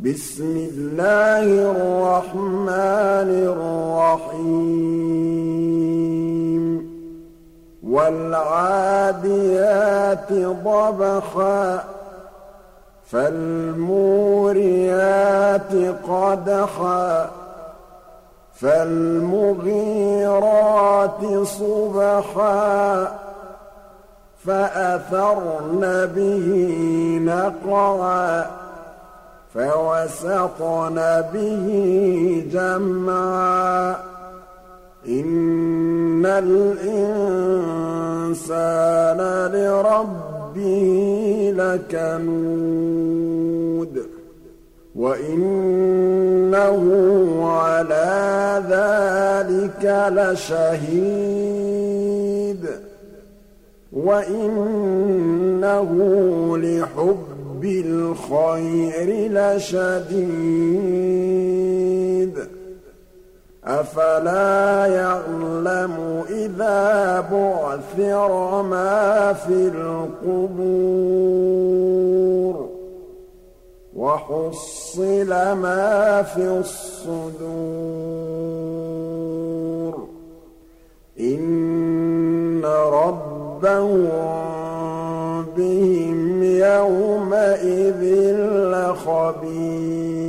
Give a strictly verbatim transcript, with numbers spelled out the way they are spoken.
بسم الله الرحمن الرحيم والعاديات ضبحا فالموريات قدحا فالمغيرات صبحا فأثرن به نقعا فوسطن به جمعا إن الإنسان لربه لكنود وإنه على ذلك لشهيد وإنه لحب الخير لشديد أفلا يعلم إذا بعثر ما في القبور وحصل ما في الصدور إن ربهم بهم يومئذ لخبير